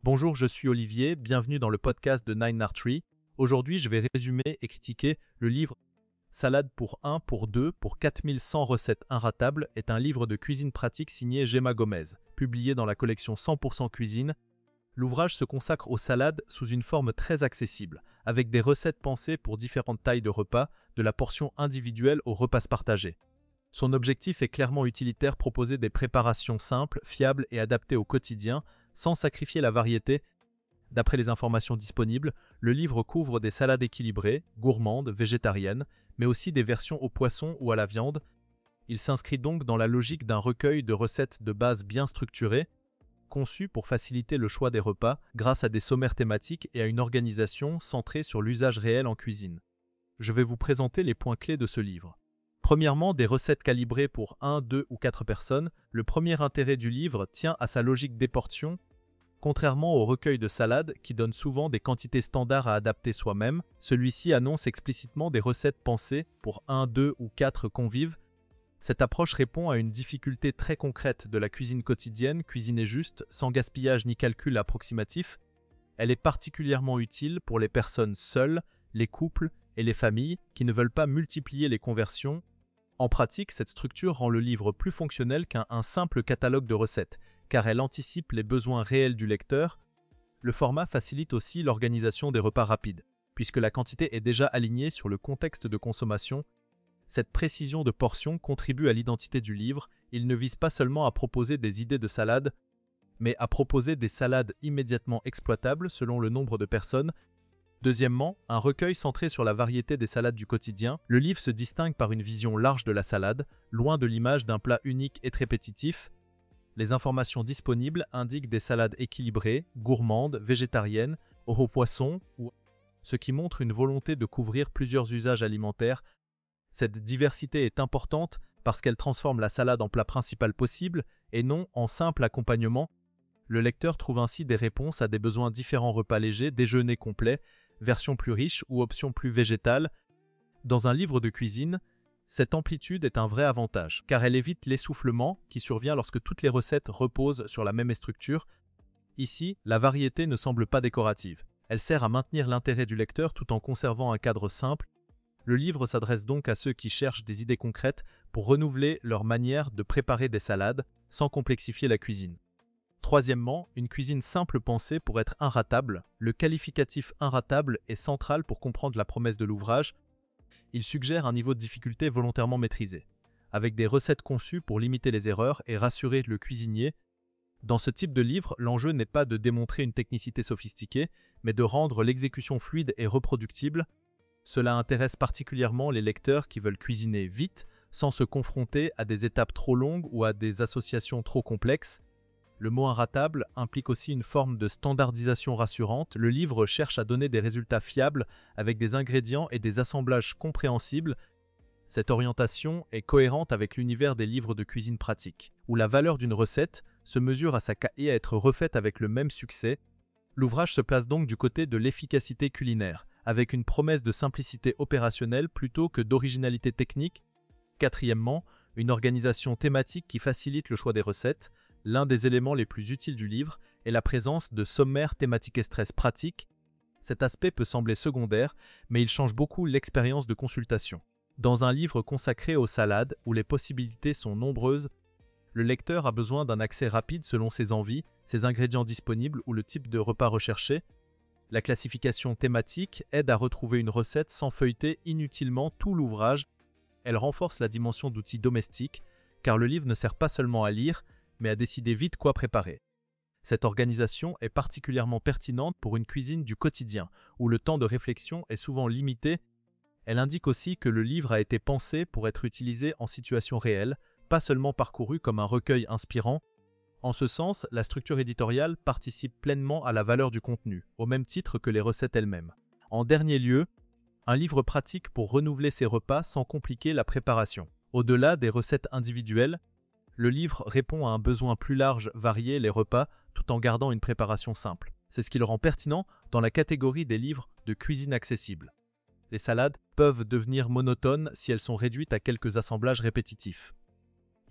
Bonjour, je suis Olivier, bienvenue dans le podcast de Nine Art Tree. Aujourd'hui, je vais résumer et critiquer le livre Salade pour 1, pour 2, pour 4100 recettes inratables est un livre de cuisine pratique signé Gemma Gomez, publié dans la collection 100% cuisine. L'ouvrage se consacre aux salades sous une forme très accessible, avec des recettes pensées pour différentes tailles de repas, de la portion individuelle aux repas partagés. Son objectif est clairement utilitaire, proposer des préparations simples, fiables et adaptées au quotidien, sans sacrifier la variété. D'après les informations disponibles, le livre couvre des salades équilibrées, gourmandes, végétariennes, mais aussi des versions au poisson ou à la viande. Il s'inscrit donc dans la logique d'un recueil de recettes de base bien structurées, conçues pour faciliter le choix des repas grâce à des sommaires thématiques et à une organisation centrée sur l'usage réel en cuisine. Je vais vous présenter les points clés de ce livre. Premièrement, des recettes calibrées pour 1, 2 ou 4 personnes. Le premier intérêt du livre tient à sa logique des portions. Contrairement au recueil de salades qui donne souvent des quantités standards à adapter soi-même, celui-ci annonce explicitement des recettes pensées pour 1, 2 ou 4 convives. Cette approche répond à une difficulté très concrète de la cuisine quotidienne, cuisiner juste, sans gaspillage ni calcul approximatif. Elle est particulièrement utile pour les personnes seules, les couples et les familles qui ne veulent pas multiplier les conversions. En pratique, cette structure rend le livre plus fonctionnel qu'un simple catalogue de recettes, car elle anticipe les besoins réels du lecteur. Le format facilite aussi l'organisation des repas rapides, puisque la quantité est déjà alignée sur le contexte de consommation. Cette précision de portion contribue à l'identité du livre. Il ne vise pas seulement à proposer des idées de salade, mais à proposer des salades immédiatement exploitables selon le nombre de personnes. Deuxièmement, un recueil centré sur la variété des salades du quotidien. Le livre se distingue par une vision large de la salade, loin de l'image d'un plat unique et répétitif. Les informations disponibles indiquent des salades équilibrées, gourmandes, végétariennes, au poisson, ce qui montre une volonté de couvrir plusieurs usages alimentaires. Cette diversité est importante parce qu'elle transforme la salade en plat principal possible et non en simple accompagnement. Le lecteur trouve ainsi des réponses à des besoins différents: repas légers, déjeuner complet, version plus riche ou options plus végétales. Dans un livre de cuisine, cette amplitude est un vrai avantage, car elle évite l'essoufflement qui survient lorsque toutes les recettes reposent sur la même structure. Ici, la variété ne semble pas décorative. Elle sert à maintenir l'intérêt du lecteur tout en conservant un cadre simple. Le livre s'adresse donc à ceux qui cherchent des idées concrètes pour renouveler leur manière de préparer des salades sans complexifier la cuisine. Troisièmement, une cuisine simple pensée pour être inratable. Le qualificatif inratable est central pour comprendre la promesse de l'ouvrage. Il suggère un niveau de difficulté volontairement maîtrisé, avec des recettes conçues pour limiter les erreurs et rassurer le cuisinier. Dans ce type de livre, l'enjeu n'est pas de démontrer une technicité sophistiquée, mais de rendre l'exécution fluide et reproductible. Cela intéresse particulièrement les lecteurs qui veulent cuisiner vite, sans se confronter à des étapes trop longues ou à des associations trop complexes. Le mot inratable implique aussi une forme de standardisation rassurante. Le livre cherche à donner des résultats fiables avec des ingrédients et des assemblages compréhensibles. Cette orientation est cohérente avec l'univers des livres de cuisine pratique, où la valeur d'une recette se mesure à sa capacité à être refaite avec le même succès. L'ouvrage se place donc du côté de l'efficacité culinaire, avec une promesse de simplicité opérationnelle plutôt que d'originalité technique. Quatrièmement, une organisation thématique qui facilite le choix des recettes. L'un des éléments les plus utiles du livre est la présence de sommaires thématiques et stress pratiques. Cet aspect peut sembler secondaire, mais il change beaucoup l'expérience de consultation. Dans un livre consacré aux salades, où les possibilités sont nombreuses, le lecteur a besoin d'un accès rapide selon ses envies, ses ingrédients disponibles ou le type de repas recherché. La classification thématique aide à retrouver une recette sans feuilleter inutilement tout l'ouvrage. Elle renforce la dimension d'outils domestiques, car le livre ne sert pas seulement à lire, mais à décider vite quoi préparer. Cette organisation est particulièrement pertinente pour une cuisine du quotidien, où le temps de réflexion est souvent limité. Elle indique aussi que le livre a été pensé pour être utilisé en situation réelle, pas seulement parcouru comme un recueil inspirant. En ce sens, la structure éditoriale participe pleinement à la valeur du contenu, au même titre que les recettes elles-mêmes. En dernier lieu, un livre pratique pour renouveler ses repas sans compliquer la préparation. Au-delà des recettes individuelles, le livre répond à un besoin plus large: varier les repas tout en gardant une préparation simple. C'est ce qui le rend pertinent dans la catégorie des livres de cuisine accessible. Les salades peuvent devenir monotones si elles sont réduites à quelques assemblages répétitifs.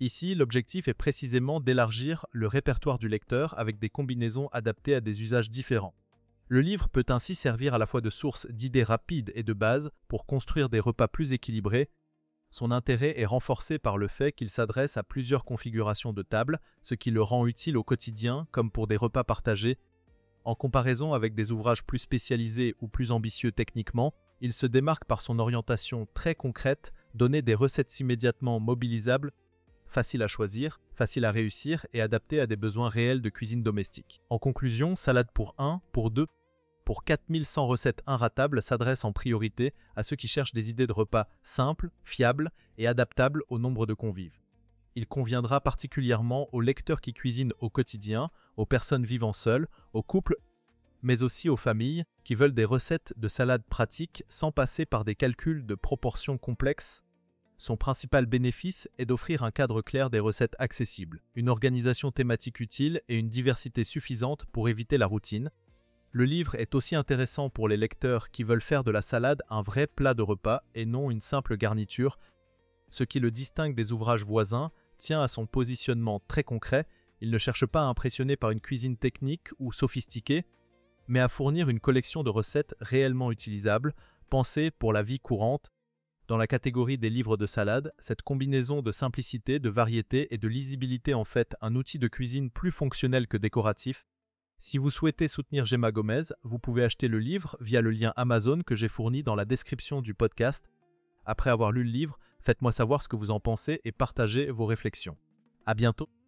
Ici, l'objectif est précisément d'élargir le répertoire du lecteur avec des combinaisons adaptées à des usages différents. Le livre peut ainsi servir à la fois de source d'idées rapides et de base pour construire des repas plus équilibrés. Son intérêt est renforcé par le fait qu'il s'adresse à plusieurs configurations de table, ce qui le rend utile au quotidien comme pour des repas partagés. En comparaison avec des ouvrages plus spécialisés ou plus ambitieux techniquement, il se démarque par son orientation très concrète, donner des recettes immédiatement mobilisables, faciles à choisir, faciles à réussir et adaptées à des besoins réels de cuisine domestique. En conclusion, Salade pour 1, pour 2, pour 4100 recettes inratables s'adresse en priorité à ceux qui cherchent des idées de repas simples, fiables et adaptables au nombre de convives. Il conviendra particulièrement aux lecteurs qui cuisinent au quotidien, aux personnes vivant seules, aux couples, mais aussi aux familles qui veulent des recettes de salade pratiques sans passer par des calculs de proportions complexes. Son principal bénéfice est d'offrir un cadre clair des recettes accessibles, une organisation thématique utile et une diversité suffisante pour éviter la routine. Le livre est aussi intéressant pour les lecteurs qui veulent faire de la salade un vrai plat de repas et non une simple garniture. Ce qui le distingue des ouvrages voisins tient à son positionnement très concret. Il ne cherche pas à impressionner par une cuisine technique ou sophistiquée, mais à fournir une collection de recettes réellement utilisables, pensées pour la vie courante. Dans la catégorie des livres de salade, cette combinaison de simplicité, de variété et de lisibilité en fait un outil de cuisine plus fonctionnel que décoratif. Si vous souhaitez soutenir Gemma Gomez, vous pouvez acheter le livre via le lien Amazon que j'ai fourni dans la description du podcast. Après avoir lu le livre, faites-moi savoir ce que vous en pensez et partagez vos réflexions. À bientôt!